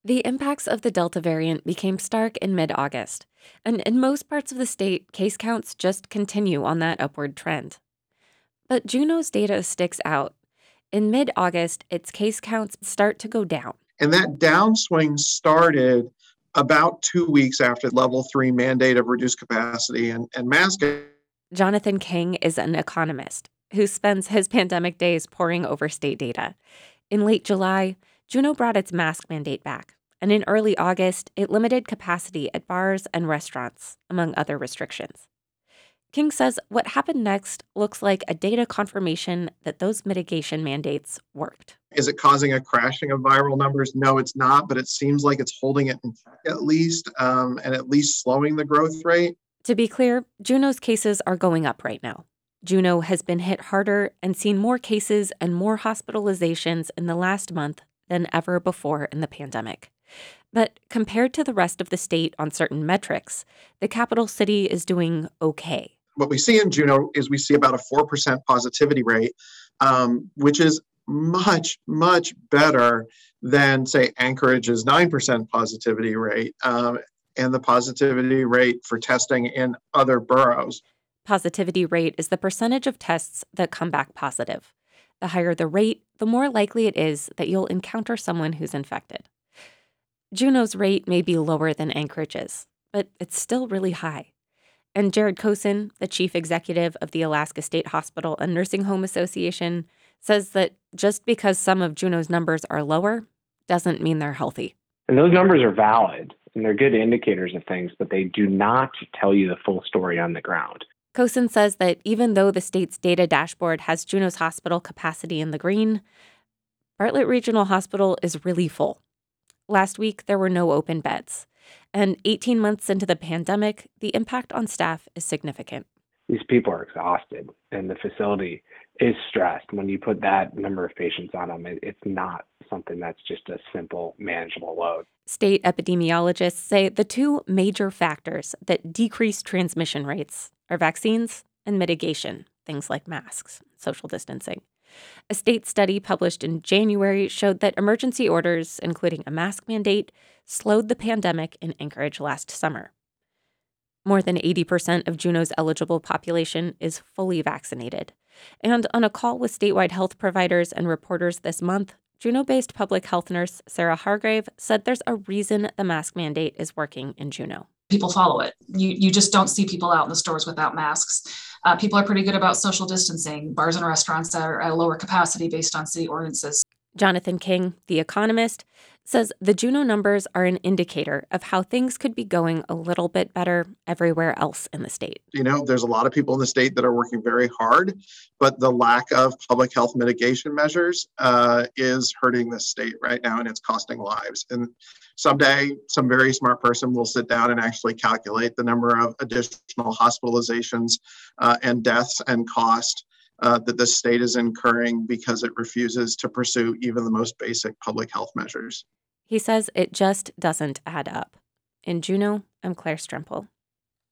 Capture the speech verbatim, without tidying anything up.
The impacts of the Delta variant became stark in mid-August, and in most parts of the state, case counts just continue on that upward trend. But Juneau's data sticks out. In mid-August, its case counts start to go down. And that downswing started about two weeks after level three mandate of reduced capacity and, and masking. Jonathan King is an economist who spends his pandemic days poring over state data. In late July, Juneau brought its mask mandate back, and in early August, it limited capacity at bars and restaurants, among other restrictions. King says what happened next looks like a data confirmation that those mitigation mandates worked. Is it causing a crashing of viral numbers? No, it's not, but it seems like it's holding it in check at least, um, and at least slowing the growth rate. To be clear, Juneau's cases are going up right now. Juneau has been hit harder and seen more cases and more hospitalizations in the last month than ever before in the pandemic. But compared to the rest of the state on certain metrics, the capital city is doing okay. What we see in Juneau is we see about a four percent positivity rate, um, which is much, much better than, say, Anchorage's nine percent positivity rate um, and the positivity rate for testing in other boroughs. Positivity rate is the percentage of tests that come back positive. The higher the rate, the more likely it is that you'll encounter someone who's infected. Juneau's rate may be lower than Anchorage's, but it's still really high. And Jared Kosin, the chief executive of the Alaska State Hospital and Nursing Home Association, says that just because some of Juneau's numbers are lower doesn't mean they're healthy. And those numbers are valid, and they're good indicators of things, but they do not tell you the full story on the ground. Kosin says that even though the state's data dashboard has Juneau's hospital capacity in the green, Bartlett Regional Hospital is really full. Last week, there were no open beds. And eighteen months into the pandemic, the impact on staff is significant. These people are exhausted, and the facility is stressed. When you put that number of patients on them, it's not something that's just a simple, manageable load. State epidemiologists say the two major factors that decrease transmission rates are vaccines and mitigation, things like masks, social distancing. A state study published in January showed that emergency orders, including a mask mandate, slowed the pandemic in Anchorage last summer. More than eighty percent of Juneau's eligible population is fully vaccinated. And on a call with statewide health providers and reporters this month, Juneau-based public health nurse Sarah Hargrave said there's a reason the mask mandate is working in Juneau. People follow it. You you just don't see people out in the stores without masks. Uh, people are pretty good about social distancing. Bars and restaurants are at a lower capacity based on city ordinances. Jonathan King, the economist, says the Juneau numbers are an indicator of how things could be going a little bit better everywhere else in the state. You know, there's a lot of people in the state that are working very hard, but the lack of public health mitigation measures uh, is hurting the state right now, and it's costing lives. And someday, some very smart person will sit down and actually calculate the number of additional hospitalizations uh, and deaths and cost Uh, that the state is incurring because it refuses to pursue even the most basic public health measures. He says it just doesn't add up. In Juneau, I'm Claire Strempel.